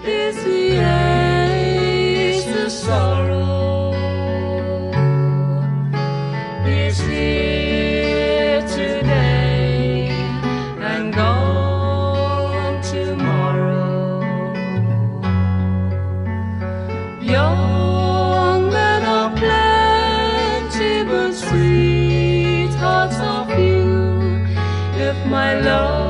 is the sorrow is here today and gone tomorrow. Young men are plenty, but sweethearts are few. If my love